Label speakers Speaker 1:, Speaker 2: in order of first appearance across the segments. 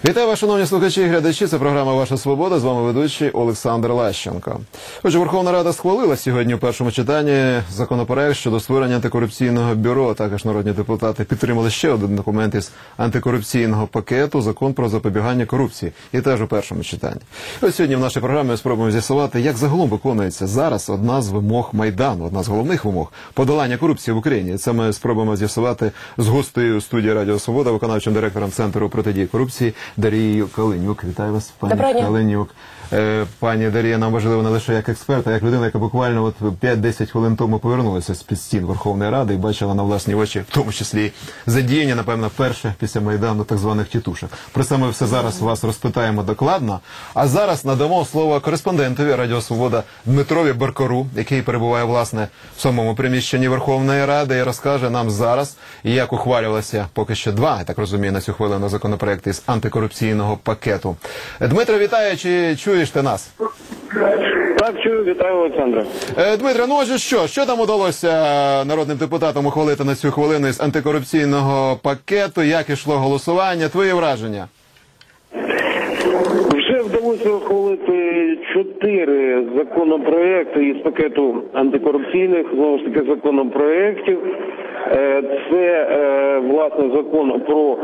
Speaker 1: Вітаю вас, шановні слухачі і глядачі. Це програма «Ваша свобода». З вами ведучий Олександр Лащенко. Отже, Верховна Рада схвалила сьогодні у першому читанні законопроект щодо створення антикорупційного бюро. Також народні депутати підтримали ще один документ із антикорупційного пакету – закон про запобігання корупції. І теж у першому читанні. Ось сьогодні в нашій програмі ми спробуємо з'ясувати, як загалом виконується зараз одна з вимог Майдану, одна з головних вимог – подолання корупції в Україні. Це ми спробуємо з'ясувати з гостею студії Радіо Свобода, виконавчим директором Центру протидії корупції Дарією Калинюк. Вітаю вас, пані Калинюк. Пані Дарія, нам важливо не лише як експерта, а як людина, яка буквально 5-10 хвилин тому повернулася з-під стін Верховної Ради і бачила на власні очі, в тому числі задіяння, напевно, перше після Майдану так званих тітушок. Про це ми все зараз вас розпитаємо докладно. А зараз надамо слово кореспондентові Радіо Свобода Дмитрові Баркару, який перебуває, власне, в самому приміщенні Верховної Ради і розкаже нам зараз, як ухвалювалося поки що два, я так розумію, на цю хвилину законопроекти з антикорупційного пакету. Дмитро, вітаю, чи чуєш ти нас?
Speaker 2: Так, чую, вітаю, Олександра.
Speaker 1: Дмитро, ну отже, що там удалося народним депутатам ухвалити на цю хвилину з антикорупційного пакету? Як ішло голосування? Твої враження?
Speaker 2: Вже вдалося ухвалити 4 законопроекти із пакету антикорупційних, знову ж таки, законопроєктів. Це, власне, закон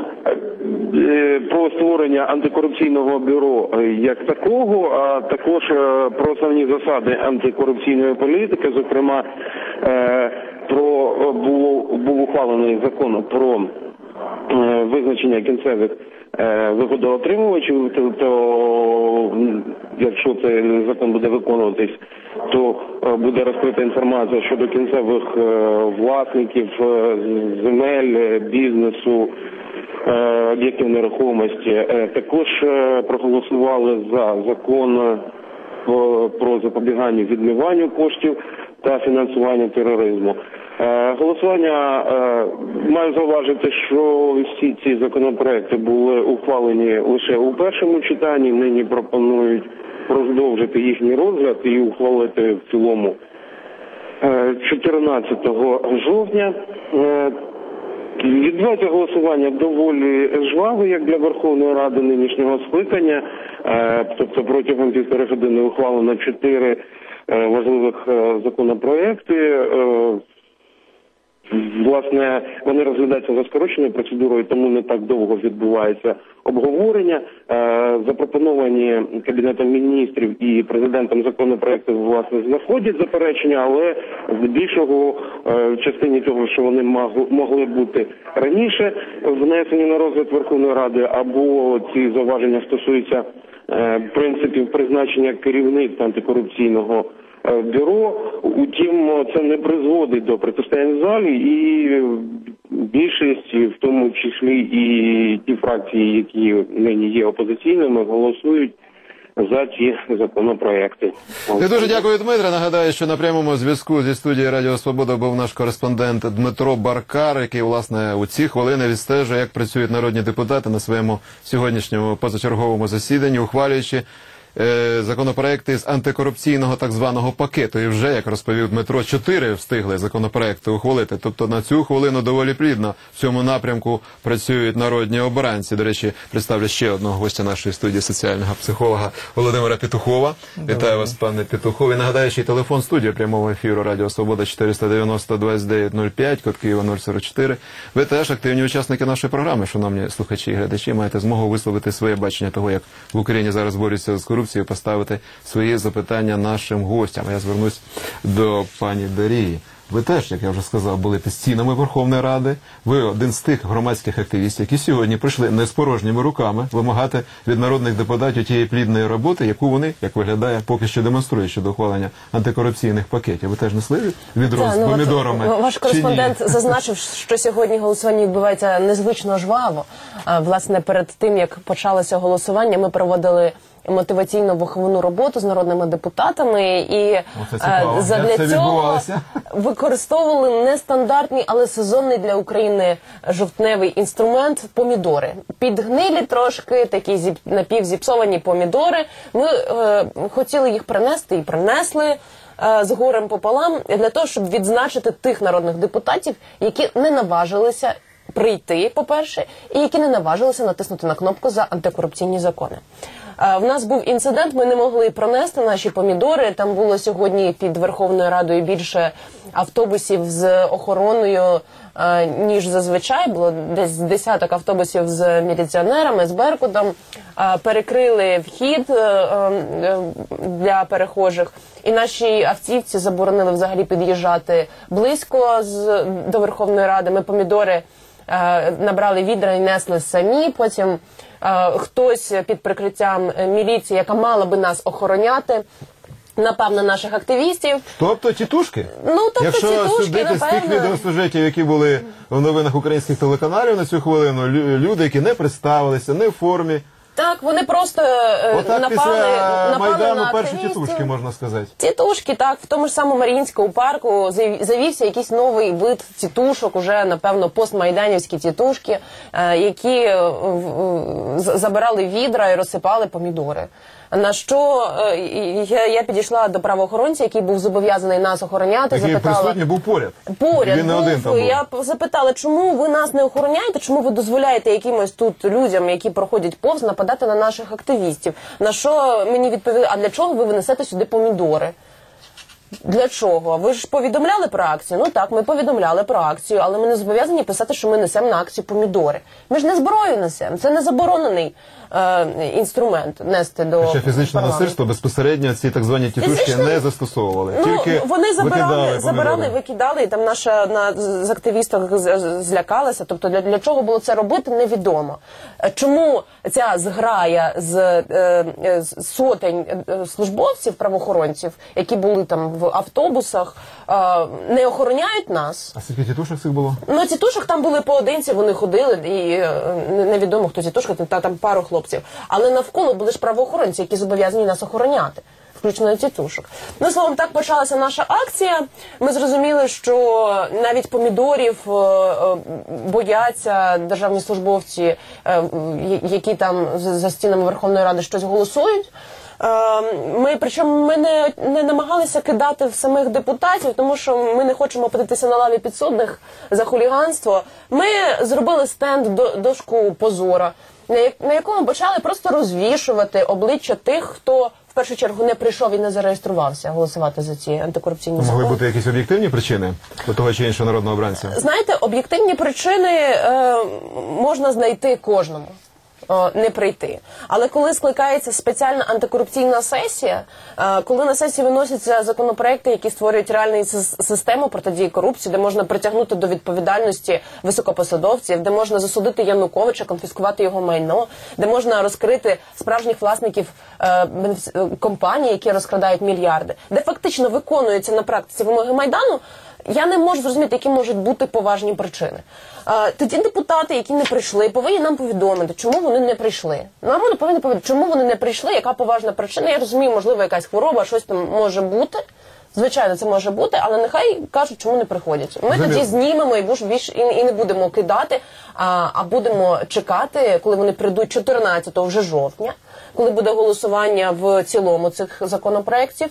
Speaker 2: про створення антикорупційного бюро як такого, а також про основні засади антикорупційної політики, зокрема, був ухвалений закон про визначення кінцевих вигодоотримувачів, то якщо цей закон буде виконуватись, то буде розкрита інформація щодо кінцевих власників земель, бізнесу, об'єктів нерухомості. Також проголосували за закон про запобігання відмиванню коштів та фінансування тероризму. Голосування, маю зауважити, що всі ці законопроекти були ухвалені лише у першому читанні, нині пропонують продовжити їхній розгляд і ухвалити в цілому 14 жовтня. Відбувається голосування доволі жваво, як для Верховної Ради нинішнього скликання, тобто протягом 1,5 години ухвалено 4 важливих законопроекти. Власне, вони розглядаються за скороченою процедурою, тому не так довго відбувається обговорення. Запропоновані Кабінетом міністрів і президентом законопроекти, власне, знаходять заперечення, але здебільшого в частині того, що вони могли бути раніше внесені на розгляд Верховної Ради, або ці зауваження стосуються принципів призначення керівництва антикорупційного бюро. Утім, це не призводить до протистояння в залі, і більшість, в тому числі і ті фракції, які нині є опозиційними, голосують за ті законопроекти.
Speaker 1: Я дуже дякую, Дмитре. Нагадаю, що на прямому зв'язку зі студією Радіо Свобода був наш кореспондент Дмитро Баркар, який, власне, у ці хвилини відстежує, як працюють народні депутати на своєму сьогоднішньому позачерговому засіданні, ухвалюючи законопроекти з антикорупційного так званого пакету. І вже, як розповів Дмитро, 4 встигли законопроекти ухвалити. Тобто на цю хвилину доволі плідно в цьому напрямку працюють народні обранці. До речі, представлю ще одного гостя нашої студії, соціального психолога Володимира Петухова. Вітаю вас, пане Петухов. І нагадаю, що і телефон студії прямого ефіру Радіо Свобода 490-29-05, код Києва 044. Ви теж активні учасники нашої програми, шановні слухачі і глядачі. Маєте змогу висловити своє бачення того, як в Україні зараз борються з корупцією, поставити свої запитання нашим гостям. Я звернусь до пані Дарії. Ви теж, як я вже сказав, були під стінами Верховної Ради. Ви один з тих громадських активістів, які сьогодні прийшли не з порожніми руками вимагати від народних депутатів тієї плідної роботи, яку вони, як виглядає, поки що демонструють щодо ухвалення антикорупційних пакетів. Ви теж несли відро з помідорами?
Speaker 3: Ваш кореспондент зазначив, що сьогодні голосування відбувається незвично жваво. Власне, перед тим, як почалося голосування, ми проводили мотиваційну виховну роботу з народними депутатами, і задля цього використовували нестандартний, але сезонний для України жовтневий інструмент – помідори. Підгнилі трошки, такі напівзіпсовані помідори. Ми хотіли їх принести і принесли з горем пополам для того, щоб відзначити тих народних депутатів, які не наважилися прийти, по-перше, і які не наважилися натиснути на кнопку за антикорупційні закони. В нас був інцидент, ми не могли пронести наші помідори. Там було сьогодні під Верховною Радою більше автобусів з охороною, ніж зазвичай. Було десь десяток автобусів з міліціонерами, з Беркутом. Перекрили вхід для перехожих. І наші автівці заборонили взагалі під'їжджати близько до Верховної Ради. Ми помідори набрали відра і несли самі. Потім хтось під прикриттям міліції, яка мала би нас охороняти, напав на наших активістів.
Speaker 1: Тобто тітушки?
Speaker 3: Ну, тобто
Speaker 1: Якщо
Speaker 3: тітушки,
Speaker 1: судити з тих
Speaker 3: напевно.
Speaker 1: відеосюжетів, які були в новинах українських телеканалів на цю хвилину, люди, які не представилися, не в формі.
Speaker 3: Так, вони просто
Speaker 1: Отак
Speaker 3: напали
Speaker 1: після Майдану
Speaker 3: на
Speaker 1: перші
Speaker 3: активістів.
Speaker 1: тітушки, можна сказати.
Speaker 3: Тітушки, так, в тому ж самому Маріїнському парку завівся якийсь новий вид тітушок, уже, напевно, постмайданівські тітушки, які забирали відра і розсипали помідори. На що я підійшла до правоохоронця, який був зобов'язаний нас охороняти,
Speaker 1: Який
Speaker 3: запитала...
Speaker 1: присутній був поряд.
Speaker 3: Поряд
Speaker 1: Він не один там був.
Speaker 3: Я запитала, чому ви нас не охороняєте, чому ви дозволяєте якимось тут людям, які проходять повз, нападати на наших активістів. На що мені відповіли, а для чого ви винесете сюди помідори? Для чого? Ви ж повідомляли про акцію? Ну так, ми повідомляли про акцію, але ми не зобов'язані писати, що ми несемо на акцію помідори. Ми ж не зброю несемо, це не заборонений інструмент нести до
Speaker 1: Ще фізичне
Speaker 3: парламенту.
Speaker 1: насильство безпосередньо ці так звані тітушки
Speaker 3: Фізичне?
Speaker 1: не застосовували.
Speaker 3: Ну,
Speaker 1: Тільки
Speaker 3: вони
Speaker 1: викидали
Speaker 3: забирали,
Speaker 1: помідори.
Speaker 3: викидали, і там наша одна з активісток злякалася. Тобто для чого було це робити, невідомо. Чому ця зграя з сотень службовців, правоохоронців, які були там в автобусах, не охороняють нас?
Speaker 1: А скільки тітушок цих було?
Speaker 3: Ну, тітушок там були поодинці, вони ходили, і невідомо, хто тітушка, там пару хлопців. Але навколо були ж правоохоронці, які зобов'язані нас охороняти, включно тітушок. Ну, словом, так почалася наша акція. Ми зрозуміли, що навіть помідорів бояться державні службовці, які там за стінами Верховної Ради щось голосують. Причому ми не намагалися кидати в самих депутатів, тому що ми не хочемо опинитися на лаві підсудних за хуліганство. Ми зробили стенд дошку позора, на якому почали просто розвішувати обличчя тих, хто в першу чергу не прийшов і не зареєструвався голосувати за ці антикорупційні закони.
Speaker 1: Могли бути якісь об'єктивні причини до того чи іншого народного обранця?
Speaker 3: Знаєте, об'єктивні причини можна знайти кожному. Не прийти. Але коли скликається спеціальна антикорупційна сесія, коли на сесії виносяться законопроекти, які створюють реальну систему протидії корупції, де можна притягнути до відповідальності високопосадовців, де можна засудити Януковича, конфіскувати його майно, де можна розкрити справжніх власників компаній, які розкрадають мільярди, де фактично виконуються на практиці вимоги Майдану, я не можу зрозуміти, які можуть бути поважні причини. Тоді депутати, які не прийшли, повинні нам повідомити, чому вони не прийшли. Нам вони повинні повідомити, чому вони не прийшли, яка поважна причина. Я розумію, можливо, якась хвороба, щось там може бути. Звичайно, це може бути, але нехай кажуть, чому не приходять. Ми тоді знімемо і не будемо кидати, а будемо чекати, коли вони прийдуть 14 вже жовтня, коли буде голосування в цілому цих законопроєктів.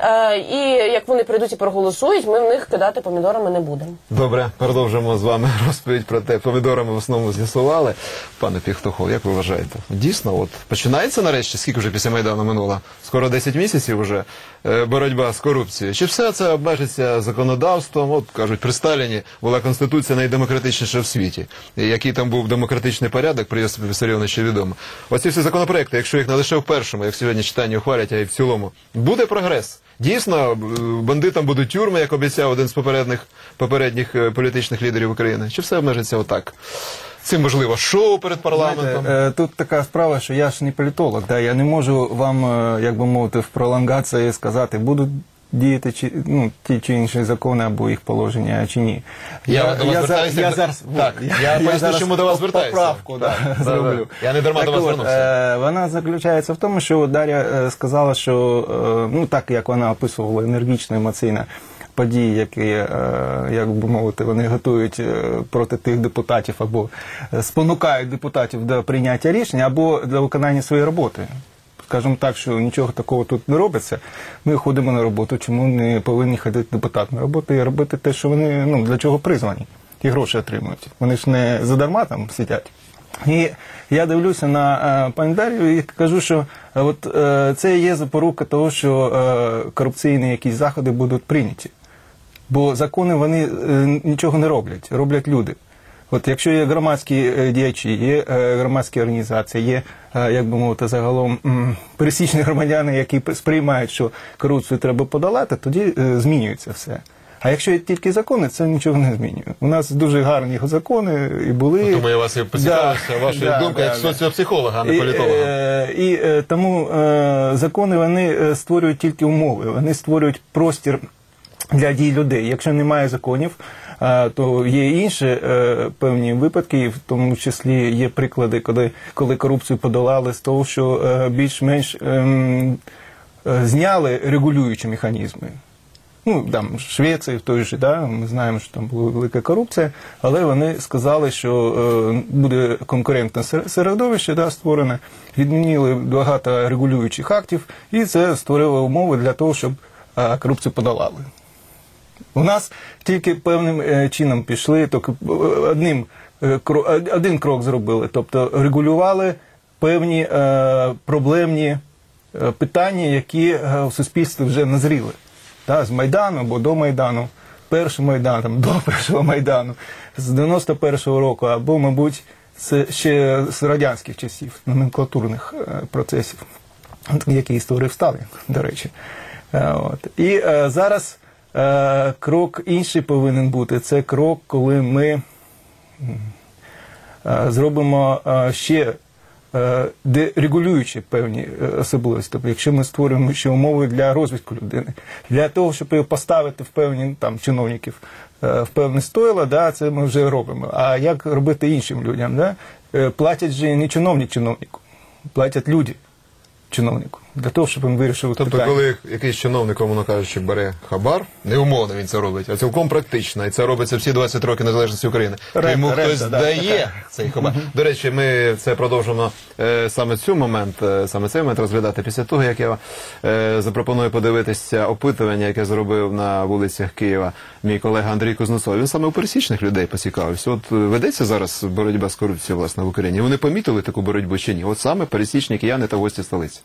Speaker 3: І як вони прийдуть і проголосують, ми в них кидати помідорами не будемо.
Speaker 1: Добре, продовжимо з вами розповідь про те, помідорами в основному з'ясували. Пане Піхтохов, як ви вважаєте? Дійсно, от починається нарешті, скільки вже після Майдану минуло? Скоро 10 місяців вже боротьба з корупцією. Чи все це обмежиться законодавством? От, кажуть, при Сталіні була Конституція найдемократичніша в світі. І який там був демократичний порядок, при Йосипі Вісаріоновичу відомо. Оці всі законопроекти, якщо їх не лише в першому, як сьогодні читанні ухвалять, а й в цілому, буде прогрес? Дійсно, бандитам будуть тюрми, як обіцяв один з попередніх політичних лідерів України? Чи все обмежиться отак? Цим, можливо, шоу перед парламентом?
Speaker 4: Знаєте, тут така справа, що я ж не політолог, да, я не можу вам, як би мовити, в пролонгації сказати, будуть діяти ті чи інші закони або їх положення, чи ні.
Speaker 1: Я поясню, чому до вас звертаюся.
Speaker 4: Поправку зроблю.
Speaker 1: Я не дарма до вас звернувся.
Speaker 4: Вона заключається в тому, що Дар'я сказала, що, так як вона описувала енергічно, емоційно, події, які, як би мовити, вони готують проти тих депутатів або спонукають депутатів до прийняття рішення, або до виконання своєї роботи. Скажімо так, що нічого такого тут не робиться. Ми ходимо на роботу, чому не повинні ходити депутати на роботу і робити те, що вони, для чого призвані. і гроші отримують. Вони ж не задарма там сидять. І я дивлюся на пані Дар'ю і кажу, що от це є запорука того, що корупційні якісь заходи будуть прийняті. Бо закони, вони нічого не роблять, роблять люди. От якщо є громадські діячі, є громадські організації, є, як би мовити, загалом пересічні громадяни, які сприймають, що корупцію треба подолати, тоді змінюється все. А якщо є тільки закони, це нічого не змінює. У нас дуже гарні закони і були.
Speaker 1: Тому я вас і поцікавився, вашою думкою, як соціопсихолога, а не політолога.
Speaker 4: І тому закони, вони створюють тільки умови, вони створюють простір для дій людей. Якщо немає законів, то є інші певні випадки, і в тому числі є приклади, коли корупцію подолали з того, що більш-менш зняли регулюючі механізми. Ну, там, в Швеції в той же, да, ми знаємо, що там була велика корупція, але вони сказали, що буде конкурентне середовище, да, створене, відмінили багато регулюючих актів, і це створило умови для того, щоб корупцію подолали. У нас тільки певним чином пішли, тільки один крок зробили, тобто регулювали певні проблемні питання, які в суспільстві вже назріли. Да, з Майдану або до Майдану, перший Майдан, там, до першого Майдану, з 91-го року, або, мабуть, ще з радянських часів, номенклатурних процесів, які створив Сталін, до речі. От. І зараз крок інший повинен бути. Це крок, коли ми зробимо ще дерегулюючи певні особливості. Тобто, якщо ми створюємо ще умови для розвитку людини, для того, щоб його поставити в певні там чиновників, в певне стойло, да, це ми вже робимо. А як робити іншим людям? Да? Платять же не чиновник чиновнику, платять люди чиновнику, для того, щоб він вирішив
Speaker 1: Тобто,
Speaker 4: питання.
Speaker 1: коли якийсь чиновник, умовно кажучи, бере хабар, неумовно він це робить, а цілком практично, і це робиться всі 20 років незалежності України, то йому хтось дає цей хабар. До речі, ми це продовжимо саме цей момент розглядати після того, як я запропоную подивитися опитування, яке зробив на вулицях Києва мій колега Андрій Кузнецов. Він саме у пересічних людей поцікавився. От ведеться зараз боротьба з корупцією, власне, в Україні. Вони помітили таку боротьбу чи ні? От саме пересічні кияни та гості столиці.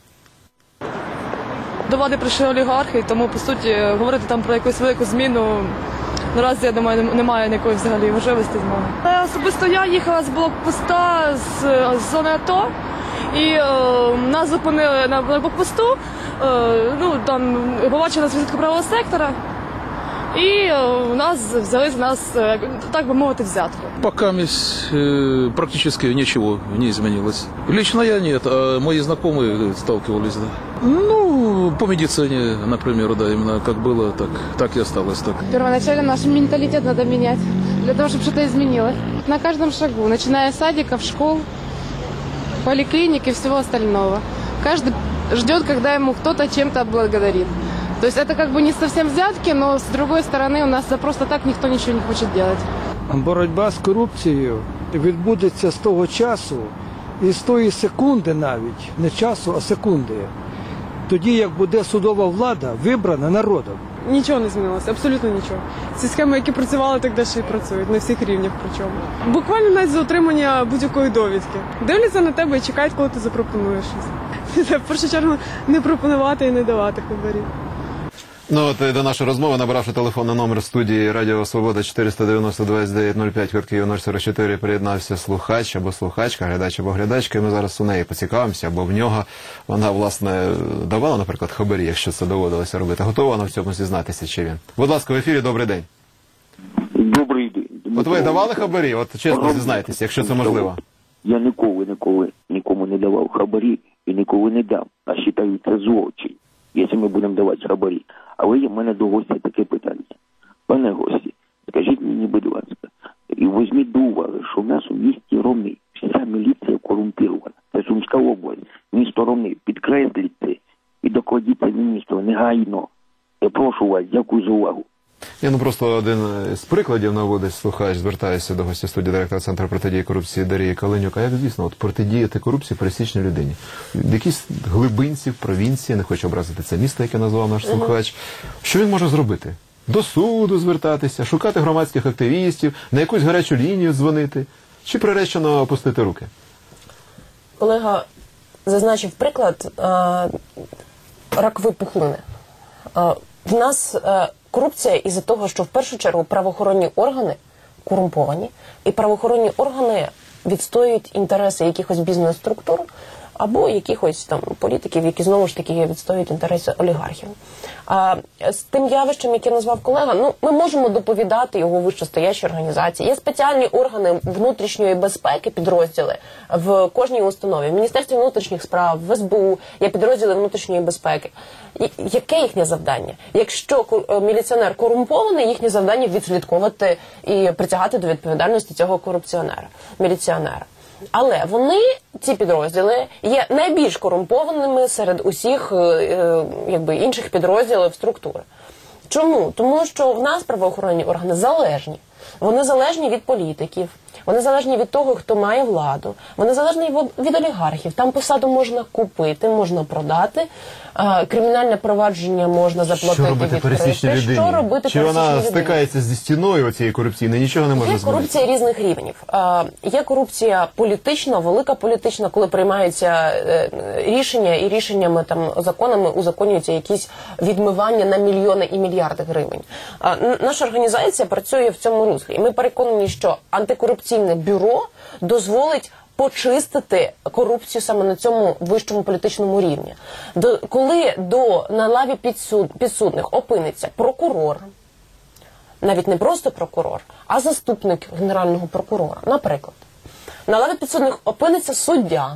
Speaker 5: До влади прийшли олігархи, тому, по суті, говорити там про якусь велику зміну наразі, я думаю, немає ніякої взагалі можливості змоги. Особисто я їхала з блокпоста з зони АТО, і нас зупинили на блокпосту, там побачили зв'язку правого сектора, і нас взяли з нас, так би мовити, взятку.
Speaker 6: Пока практически ничего не изменилось. Лично я нет, а мои знакомые сталкивались, да. Ну, по медицине, например, да, именно как было, так и осталось. Так.
Speaker 7: Первоначально наш менталитет надо менять, для того, чтобы что-то изменилось. На каждом шагу, начиная с садиков, школ, поликлиник и всего остального. Каждый ждет, когда ему кто-то чем-то отблагодарит. То есть это как бы не совсем взятки, но с другой стороны у нас за просто так никто ничего не хочет делать.
Speaker 8: Боротьба з корупцією відбудеться з того часу і з тої секунди навіть, не часу, а секунди. Тоді, як буде судова влада вибрана народом.
Speaker 5: Нічого не змінилося, абсолютно нічого. Ці схеми, які працювали, так далі і працюють, на всіх рівнях причому. Буквально навіть за отримання будь-якої довідки. Дивляться на тебе і чекають, коли ти запропонуєш щось. В першу чергу не пропонувати і не давати хабарів.
Speaker 1: Ну от до нашої розмови, набравши телефонний номер студії Радіо Свобода 490 29 05, код Київ 044, приєднався слухач або слухачка, глядач або глядачка, і ми зараз у неї поцікавимося, або в нього вона, власне, давала, наприклад, хабарі, якщо це доводилося робити. Готова вона в цьому зізнатися, чи він? Будь ласка, в ефірі, добрий день.
Speaker 9: Добрий день.
Speaker 1: От ви давали хабарі? От чесно зізнайтеся, якщо це можливо.
Speaker 9: Я ніколи нікому не давав хабарі і ніколи не дам. А вважаю, це злочин, якщо ми будемо давати хабарі. Але є в мене до гостя таке питання. Пане гості, скажіть мені, будь ласка, і візьміть до уваги, що в нас у місті Ромни вся міліція корумпірована. Це Сумська область, місто Ромни. Підкресліть це і докладіть це міністру негайно. Я прошу вас, дякую за увагу.
Speaker 1: Я просто один з прикладів наводить слухач, звертаюся до гостя студії, директора Центру протидії корупції Дарії Калинюк. А як, звісно, от протидіяти корупції пересічній людині? В якійсь глибинці, в провінції, не хочу образити це місто, яке назвав наш слухач. Що він може зробити? До суду звертатися, шукати громадських активістів, на якусь гарячу лінію дзвонити? Чи приречено опустити руки?
Speaker 3: Колега зазначив приклад ракової пухлини. В нас корупція із-за того, що в першу чергу правоохоронні органи корумповані, і правоохоронні органи відстоюють інтереси якихось бізнес-структур або якихось там політиків, які знову ж таки відстоюють інтереси олігархів. З тим явищем, яке назвав колега, ми можемо доповідати його вищестоящі організації. Є спеціальні органи внутрішньої безпеки, підрозділи в кожній установі. В Міністерстві внутрішніх справ, в СБУ є підрозділи внутрішньої безпеки. Яке їхнє завдання? Якщо міліціонер корумпований, їхнє завдання відслідковувати і притягати до відповідальності цього міліціонера. Але вони, ці підрозділи, є найбільш корумпованими серед усіх інших підрозділів структури. Чому? Тому що в нас правоохоронні органи залежні. Вони залежні від політиків, вони залежні від того, хто має владу, вони залежні від олігархів. Там посаду можна купити, можна продати, кримінальне провадження можна заплатити,
Speaker 1: Що робити пересічній людині?
Speaker 3: Що робити
Speaker 1: Чи
Speaker 3: пересічній
Speaker 1: вона
Speaker 3: людині?
Speaker 1: стикається зі стіною цієї корупційної, нічого не може
Speaker 3: Є
Speaker 1: змінити?
Speaker 3: корупція різних рівнів. Є корупція політична, велика політична, коли приймаються рішення, і рішеннями, законами узаконюються якісь відмивання на мільйони і мільярди гривень. Наша організація працює в цьому руслі. І ми переконані, що антикорупційне бюро дозволить почистити корупцію саме на цьому вищому політичному рівні. Коли на лаві підсудних опиниться прокурор, навіть не просто прокурор, а заступник генерального прокурора, наприклад, на лаві підсудних опиниться суддя,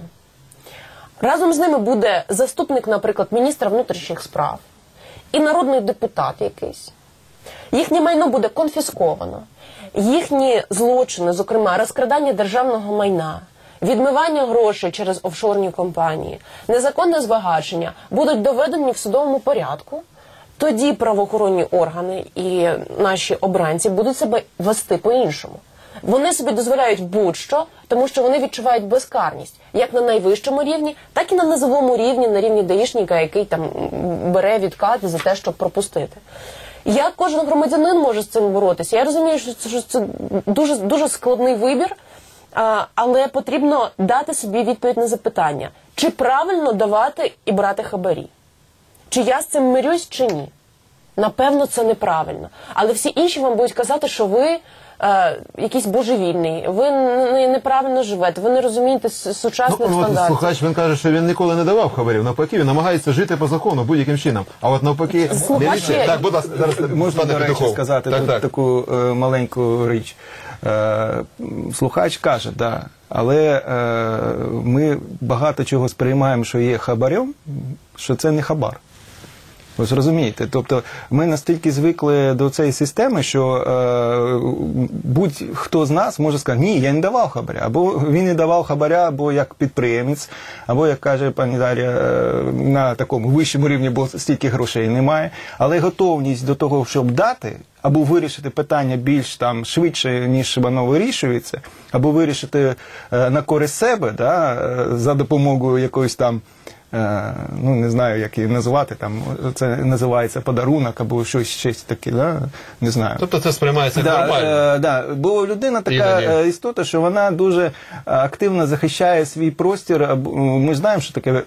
Speaker 3: разом з ними буде заступник, наприклад, міністра внутрішніх справ і народний депутат якийсь. Їхнє майно буде конфісковано. Їхні злочини, зокрема, розкрадання державного майна, відмивання грошей через офшорні компанії, незаконне збагачення будуть доведені в судовому порядку. Тоді правоохоронні органи і наші обранці будуть себе вести по-іншому. Вони собі дозволяють будь-що, тому що вони відчувають безкарність. Як на найвищому рівні, так і на низовому рівні, на рівні даїшника, який бере відкат за те, щоб пропустити. Як кожен громадянин може з цим боротися? Я розумію, що це дуже, дуже складний вибір, але потрібно дати собі відповідь на запитання, чи правильно давати і брати хабарі? Чи я з цим мирюсь, чи ні? Напевно, це неправильно. Але всі інші вам будуть казати, що ви якийсь божевільний, ви неправильно живете, ви не розумієте сучасних стандартів.
Speaker 1: Слухач, він каже, що він ніколи не давав хабарів. Навпаки, він намагається жити по закону будь-яким чином. А от навпаки, міліція... Так, будь ласка, зараз
Speaker 4: можна,
Speaker 1: пане
Speaker 4: до речі,
Speaker 1: Петухов.
Speaker 4: сказати таку маленьку річ. Слухач каже, але ми багато чого сприймаємо, що є хабарем, що це не хабар. Ви зрозумієте, тобто ми настільки звикли до цієї системи, що будь-хто з нас може сказати, ні, я не давав хабаря, або він не давав хабаря, або як підприємець, або, як каже пані Дар'я, на такому вищому рівні, бо стільки грошей немає, але готовність до того, щоб дати, або вирішити питання більш швидше, ніж воно вирішується, або вирішити на користь себе, за допомогою якоїсь не знаю, як її назвати, це називається подарунок або щось таке, не знаю.
Speaker 1: Тобто це сприймається нормально?
Speaker 4: Бо людина така істота, що вона дуже активно захищає свій простір. Ми знаємо, що таке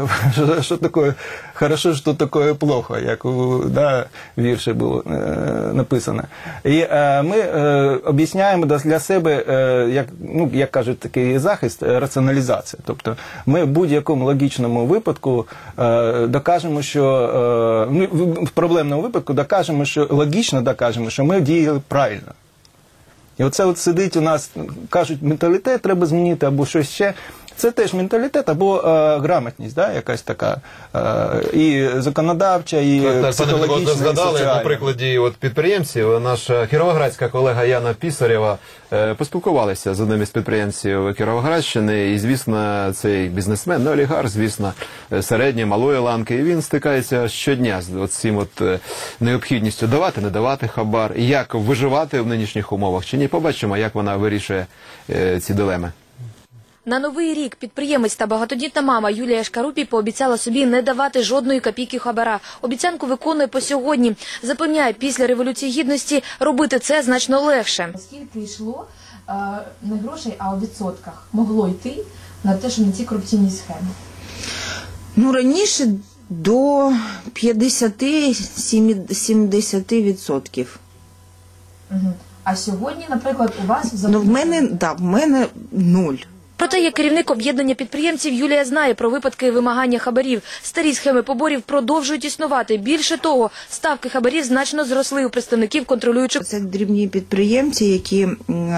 Speaker 4: хорошо, що таке плохо, як у вірші було написано. І ми об'ясняємо для себе, як кажуть, такий захист, раціоналізація. Тобто ми в будь-якому логічному випадку докажемо, що в проблемному випадку логічно докажемо, що ми діяли правильно. І оце сидить у нас, кажуть, менталітет треба змінити або щось ще. Це теж менталітет або грамотність, якась така, і законодавча, і психологічна, і
Speaker 1: згадали
Speaker 4: соціальна.
Speaker 1: на прикладі підприємців. Наша кіровоградська колега Яна Пісарєва поспілкувалася з одним із підприємців Кіровоградщини, і, звісно, цей бізнесмен, не олігарх, звісно, середньої, малої ланки, і він стикається щодня з цим необхідністю давати, не давати хабар, і як виживати в нинішніх умовах, чи ні. Побачимо, як вона вирішує ці дилеми.
Speaker 10: На Новий рік підприємець та багатодітна мама Юлія Шкарупій пообіцяла собі не давати жодної копійки хабара. Обіцянку виконує по сьогодні. Запевняє, після Революції Гідності робити це значно легше.
Speaker 11: Скільки йшло не грошей, а у відсотках могло йти на те, що на ці корупційні схеми?
Speaker 12: Ну, раніше до 50-70%.
Speaker 11: Угу. А сьогодні, наприклад, у вас
Speaker 12: Ну, в мене 0.
Speaker 10: Проте, як керівник об'єднання підприємців, Юлія знає про випадки вимагання хабарів. Старі схеми поборів продовжують існувати. Більше того, ставки хабарів значно зросли у представників контролюючих.
Speaker 12: Це дрібні підприємці, які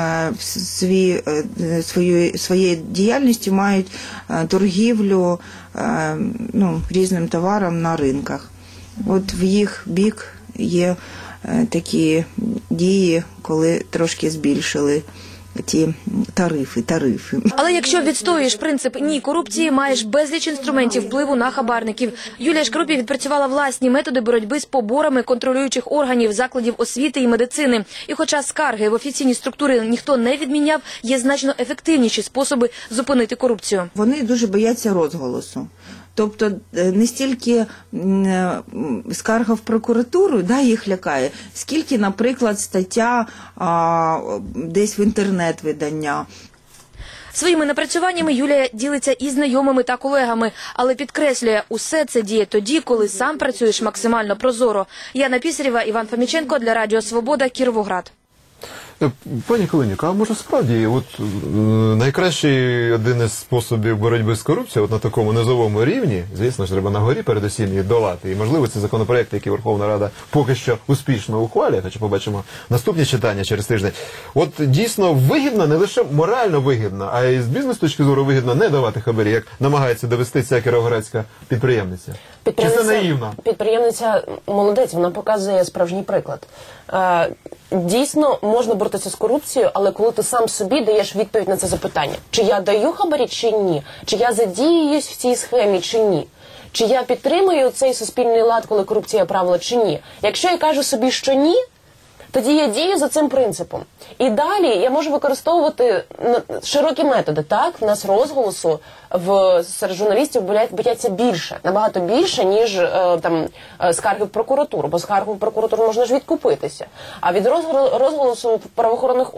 Speaker 12: своєю діяльністю мають торгівлю різним товаром на ринках. От в їх бік є такі дії, коли трошки збільшили ті тарифи.
Speaker 10: Але якщо відстоюєш принцип «ні корупції», маєш безліч інструментів впливу на хабарників. Юлія Шкарупій відпрацювала власні методи боротьби з поборами контролюючих органів, закладів освіти і медицини. І хоча скарги в офіційні структури ніхто не відміняв, є значно ефективніші способи зупинити корупцію.
Speaker 12: Вони дуже бояться розголосу. Тобто не стільки скарга в прокуратуру, їх лякає, скільки, наприклад, стаття десь в інтернет-видання.
Speaker 10: Своїми напрацюваннями Юлія ділиться і знайомими та колегами, але підкреслює, усе це діє тоді, коли сам працюєш максимально прозоро. Яна Пісарєва, Іван Фоміченко для Радіо Свобода, Кіровоград.
Speaker 1: Пані Калинюк, а може справді найкращий один із способів боротьби з корупцією на такому низовому рівні, звісно ж, треба на горі передусім її долати. І, можливо, ці законопроекти, які Верховна Рада поки що успішно ухвалює, хоча побачимо наступні читання через тиждень. От дійсно вигідно, не лише морально вигідно, а й з бізнес-точки зору вигідно не давати хабарі, як намагається довести ця кіровоградська підприємниця. Чи це наївно?
Speaker 3: Підприємниця молодець, вона показує справжній приклад. Дійсно, можна боротися з корупцією, але коли ти сам собі даєш відповідь на це запитання, чи я даю хабарі, чи ні, чи я задіююсь в цій схемі, чи ні, чи я підтримую цей суспільний лад, коли корупція правила, чи ні. Якщо я кажу собі, що ні, тоді я дію за цим принципом. І далі я можу використовувати широкі методи. Так, в нас розголосу серед журналістів бояться більше, набагато більше, ніж скарги в прокуратуру. Бо скаргу в прокуратуру можна ж відкупитися. А від розголосу в правоохоронних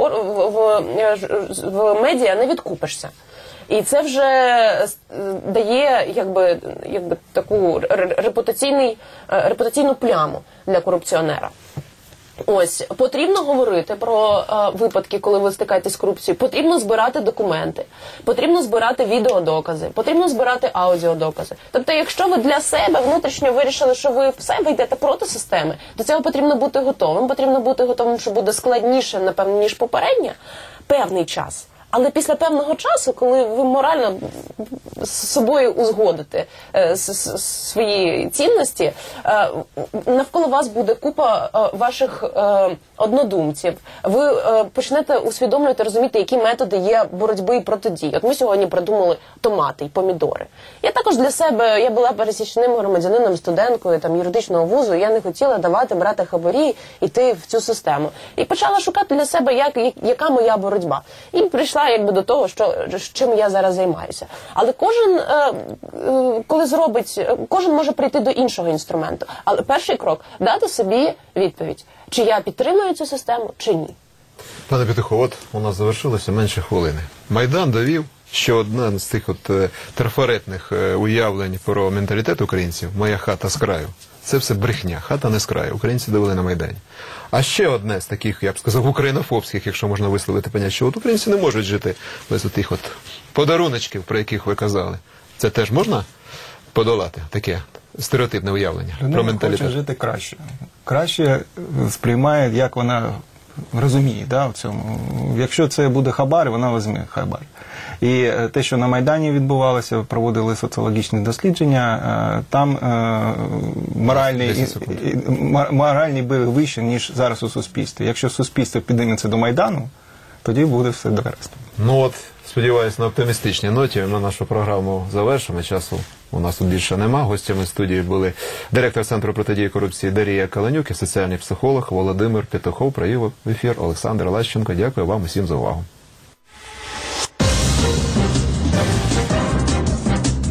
Speaker 3: в медіа не відкупишся. І це вже дає таку репутаційну пляму для корупціонера. Ось, потрібно говорити про випадки, коли ви стикаєтесь з корупцією, потрібно збирати документи, потрібно збирати відеодокази, потрібно збирати аудіодокази. Тобто, якщо ви для себе внутрішньо вирішили, що ви в себе йдете проти системи, до цього потрібно бути готовим. Потрібно бути готовим, що буде складніше, напевно, ніж попереднє, певний час. Але після певного часу, коли ви морально з собою узгодите свої цінності, навколо вас буде купа ваших однодумців. Ви почнете усвідомлювати, розуміти, які методи є боротьби і протидії. От ми сьогодні придумали томати і помідори. Я також для себе, я була пересічним громадянином, студенткою юридичного вузу, і я не хотіла брати хабарі, йти в цю систему. І почала шукати для себе, яка моя боротьба. І прийшла до того, чим я зараз займаюся. Але кожен може прийти до іншого інструменту. Але перший крок – дати собі відповідь, чи я підтримую цю систему, чи ні.
Speaker 1: Пане Петухов, от у нас завершилося менше хвилини. Майдан довів, що одна з тих трафаретних уявлень про менталітет українців «моя хата з краю» – це все брехня, хата не з краю, українці довели на Майдані. А ще одне з таких, я б сказав, українофобських, якщо можна висловити поняття, що українці не можуть жити без тих подаруночків, про яких ви казали. Це теж можна подолати, таке стереотипне уявлення про менталітет?
Speaker 4: Хоче жити краще. Краще сприймає, як вона розуміє в цьому. Якщо це буде хабар, вона візьме хабар. І те, що на Майдані відбувалося, проводили соціологічні дослідження, там моральний бив вище, ніж зараз у суспільстві. Якщо суспільство підніметься до Майдану, тоді буде все добре.
Speaker 1: Сподіваюсь, на оптимістичній ноті ми нашу програму завершимо. Часу у нас тут більше нема. Гостями студії були директор Центру протидії корупції Дарія Калинюк і соціальний психолог Володимир Петухов. Провів в ефір Олександр Лащенко. Дякую вам усім за увагу.